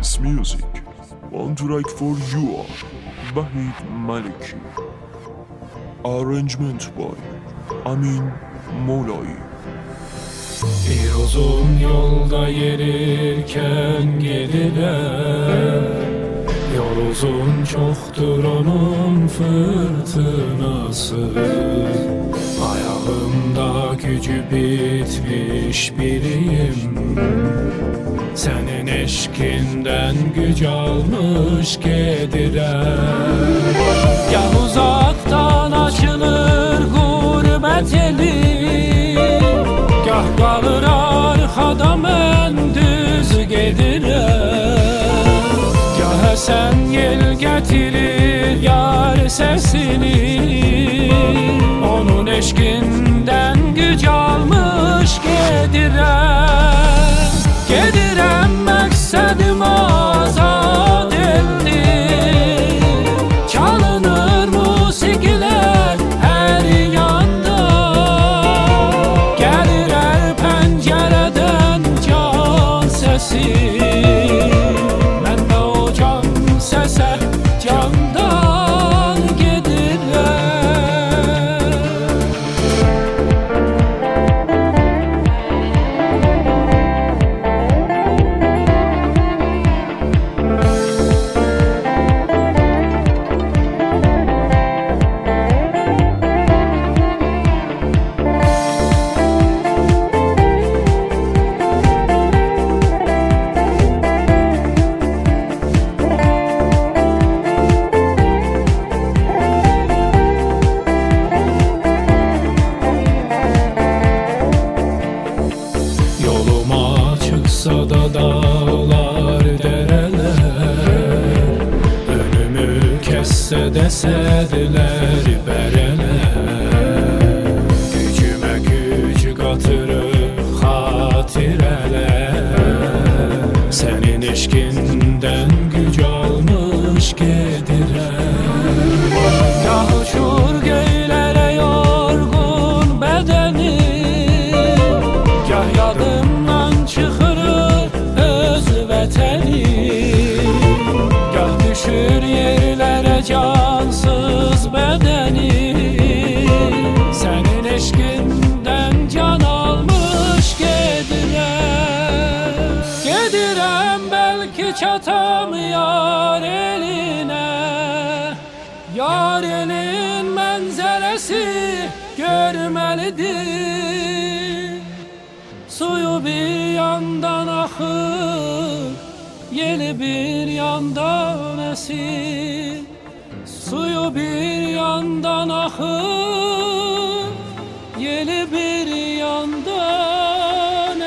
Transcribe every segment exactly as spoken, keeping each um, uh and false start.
This music, want to write for you are Vahid Maliki. Arrangement by Amin Molay. Bir uzun yolda yerirken gelirler. Yol uzun çoktur onun fırtınası. Ayağımda gücü bitmiş biriyim. Senin eşkinden güç almış gedirem. Gah uzaktan açılır gurbet eli, gah kalır arkada mən düz gedirem. Gah esen yel getirir yar sesini, onun eşkinden güç almış gedirem. Gedirem məqsədim azad eldir. Çalınır musiqilər hər yanda. Gəlir hər pəncərədən can səsi. Mən də o can səsə candan gedirəm. Da dağlar, dereler, önümü kesse deserler bereler. Gücüme güc katırır hatireler. Senin eşkinden güc almış gedirem. Gah uçur göylere yorgun bedeni, gah yadımdan çıkır gah düşür yerlere cansız bedeni. Senin eşkinden can almış gedirem. Gedirem belki çatam yar eline. Yar elin mənzərəsi görmelidir. Suyu bir yandan akır, yeli bir yandan esir. Suyu bir yandan akır, yeli bir yandan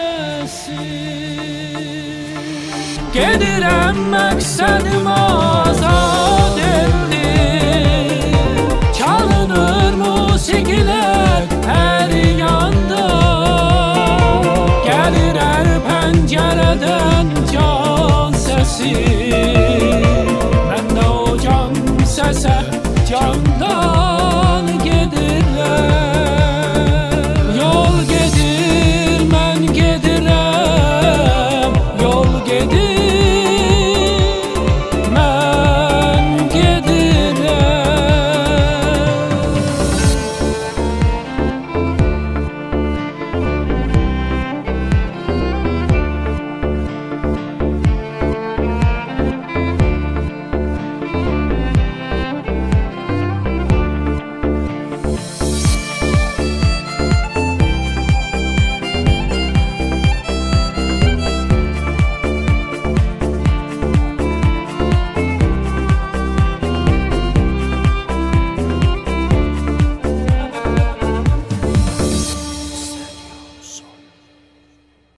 esir. Gedirem məqsədim azad eldir. Çalınır musiqilər hər yanda. Gəlir hər pəncərədən can səsi.